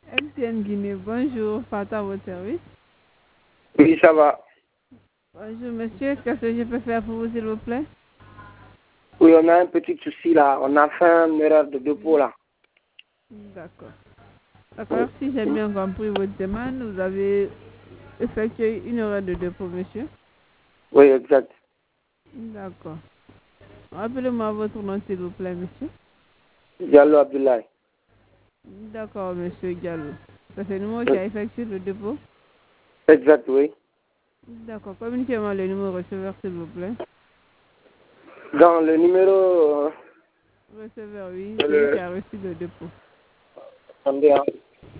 MTN Guinée, bonjour, Fata à votre service. Oui, ça va. Bonjour monsieur, qu'est-ce que je peux faire pour vous s'il vous plaît? Oui, on a un petit souci là. On a fait une erreur de dépôt là. D'accord. D'accord, si j'ai bien compris votre demande, vous avez effectué une erreur de dépôt, monsieur. Oui, exact. D'accord. Rappelez-moi votre nom s'il vous plaît, monsieur. Diallo Abdoulaye. D'accord, monsieur Diallo. C'est ce numéro qui Oui. a effectué le dépôt? Exact, oui. D'accord, communiquez-moi le numéro receveur s'il vous plaît. Dans le numéro... Receveur, oui, celui qui a reçu le dépôt. Attendez, hein.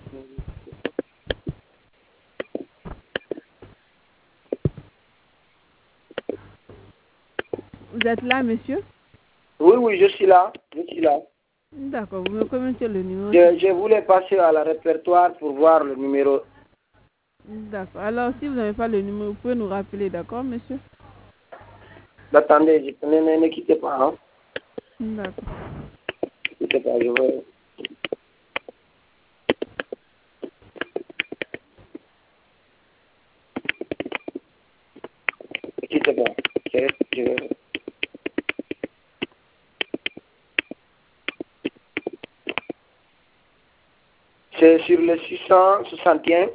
Vous êtes là, monsieur? Oui, oui, je suis là. Je suis là. D'accord, vous me communiquez le numéro. Je voulais passer à la répertoire pour voir le numéro. D'accord. Alors, si vous n'avez pas le numéro, vous pouvez nous rappeler, d'accord, monsieur? Attendez, ne quittez pas. Hein. D'accord. Ne quittez pas, je veux... Ne quittez pas. Je... C'est sur le 661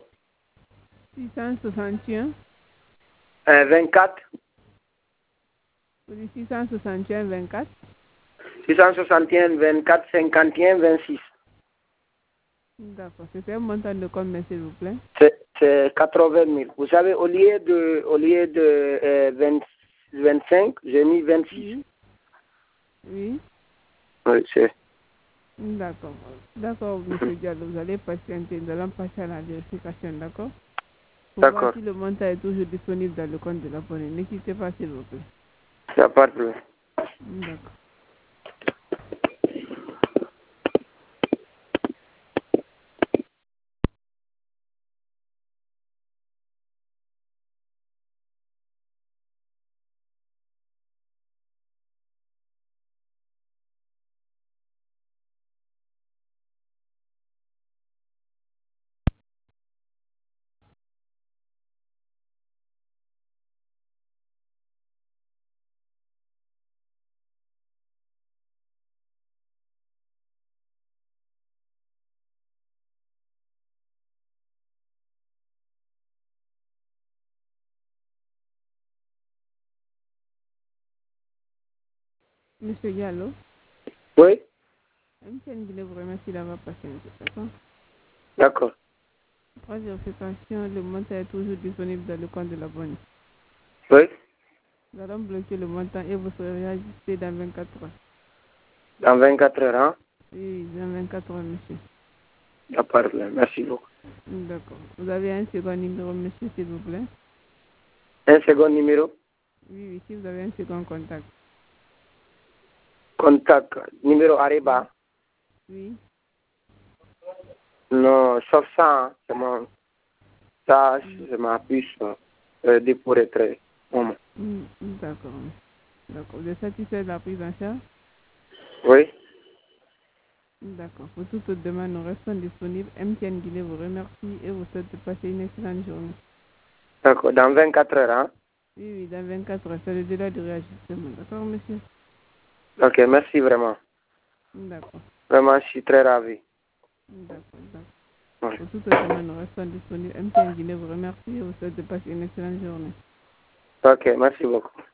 661. 24 Vous dites 661 24. 661 24 51 26. D'accord. C'était un montant de combien, s'il vous plaît? C'est 80 000. Vous savez, au lieu de 25, j'ai mis 26. Oui. Oui. Oui, c'est... D'accord. D'accord, monsieur Diallo. Vous allez patienter. Nous allons passer à la vérification, d'accord? Pour voir D'accord. si le montant est toujours disponible dans le compte de l'abonné. Ne quittez pas, s'il vous plaît. Il n'y a pas de problème. D'accord. Monsieur Diallo, Oui? MTN Guinée vous remercie d'avoir patienté, d'accord? D'accord. Pour vérification, le montant est toujours disponible dans le compte de l'abonné. Oui? Nous allons bloquer le montant et vous serez réajusté dans 24 heures. Dans 24 heures, hein? Oui, dans 24 heures, monsieur. Il n'y a pas de problème. Merci beaucoup. D'accord. Vous avez un second numéro, monsieur, s'il vous plaît? Un second numéro? Oui, oui, si vous avez un second contact. Contact. Numéro Ariba? Oui. Non, sauf ça, hein. Ça, c'est ma puce dépôt retrait. D'accord. D'accord. Vous êtes satisfait de la prise en charge? Oui? D'accord. Pour toute autre demande, nous restons disponibles. MTN Guinée vous remercie et vous souhaite de passer une excellente journée. D'accord. Dans 24 heures, hein? Oui, oui, dans 24 heures, c'est le délai de réajustement. D'accord, monsieur? Ok, merci vraiment. D'accord. Vraiment, je suis très ravi. D'accord, d'accord. Ouais. Pour toute autre demande, nous restons disponibles. MTN Guinée vous remercie et vous souhaite de passer une excellente journée. Ok, merci beaucoup.